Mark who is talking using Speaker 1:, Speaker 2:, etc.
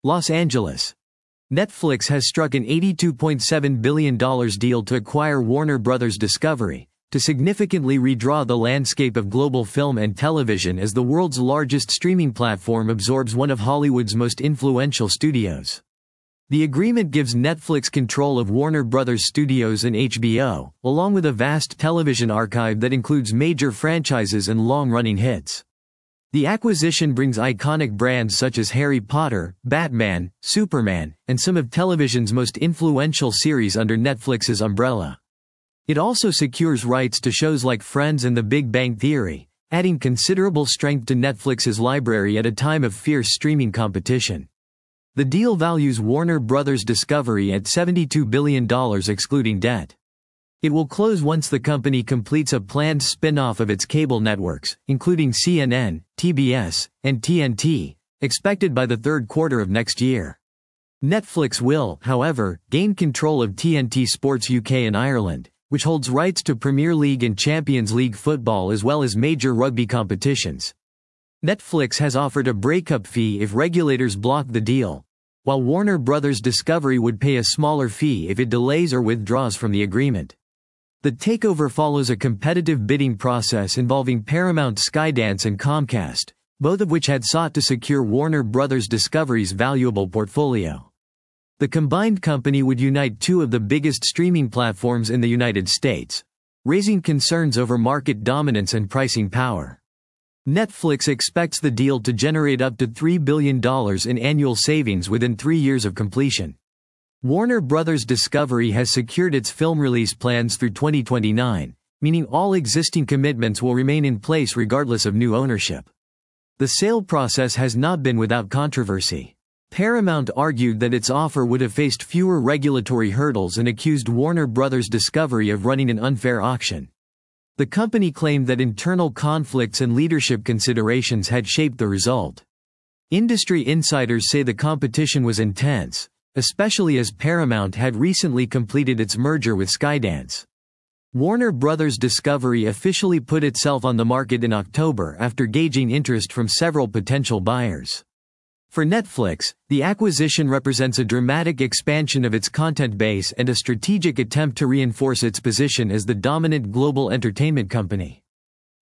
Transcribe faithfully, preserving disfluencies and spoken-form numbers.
Speaker 1: Los Angeles. Netflix has struck an eighty-two point seven billion dollars deal to acquire Warner Bros. Discovery, to significantly redraw the landscape of global film and television as the world's largest streaming platform absorbs one of Hollywood's most influential studios. The agreement gives Netflix control of Warner Bros. Studios and H B O, along with a vast television archive that includes major franchises and long-running hits. The acquisition brings iconic brands such as Harry Potter, Batman, Superman, and some of television's most influential series under Netflix's umbrella. It also secures rights to shows like Friends and The Big Bang Theory, adding considerable strength to Netflix's library at a time of fierce streaming competition. The deal values Warner Bros. Discovery at seventy-two billion dollars excluding debt. It will close once the company completes a planned spin-off of its cable networks, including C N N, T B S, and T N T, expected by the third quarter of next year. Netflix will, however, gain control of T N T Sports U K and Ireland, which holds rights to Premier League and Champions League football as well as major rugby competitions. Netflix has offered a breakup fee if regulators block the deal, while Warner Bros. Discovery would pay a smaller fee if it delays or withdraws from the agreement. The takeover follows a competitive bidding process involving Paramount, Skydance and Comcast, both of which had sought to secure Warner Bros. Discovery's valuable portfolio. The combined company would unite two of the biggest streaming platforms in the United States, raising concerns over market dominance and pricing power. Netflix expects the deal to generate up to three billion dollars in annual savings within three years of completion. Warner Bros. Discovery has secured its film release plans through twenty twenty-nine, meaning all existing commitments will remain in place regardless of new ownership. The sale process has not been without controversy. Paramount argued that its offer would have faced fewer regulatory hurdles and accused Warner Bros. Discovery of running an unfair auction. The company claimed that internal conflicts and leadership considerations had shaped the result. Industry insiders say the competition was intense, especially as Paramount had recently completed its merger with Skydance. Warner Bros. Discovery officially put itself on the market in October after gauging interest from several potential buyers. For Netflix, the acquisition represents a dramatic expansion of its content base and a strategic attempt to reinforce its position as the dominant global entertainment company.